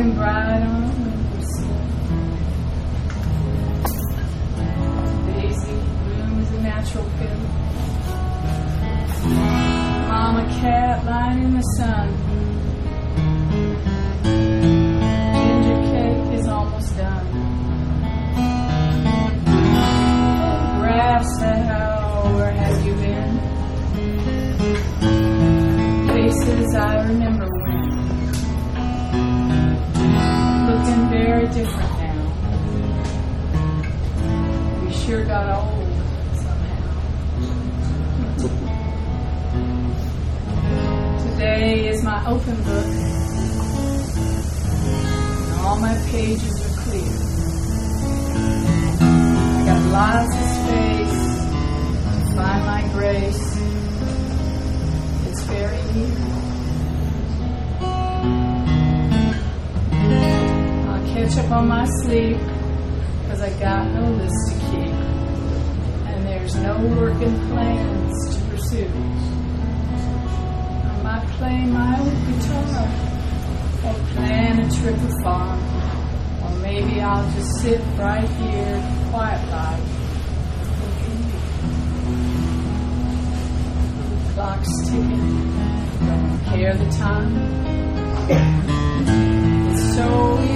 shining bright on a windowsill. Daisy blooms a natural pill. Mama cat lying in the sun. Ginger cake is almost done. Photographs that where have you been? Faces I remember when. Looking very different now. We sure got old somehow. Today is my open book. And all my pages are clear. I got lots of space to find my grace. It's very near. Catch up on my sleep, 'cause I got no list to keep, and there's no working plans to pursue. I might play my old guitar, or plan a trip afar, or maybe I'll just sit right here, quiet like, looking at you. The clock's ticking, don't care the time. It's so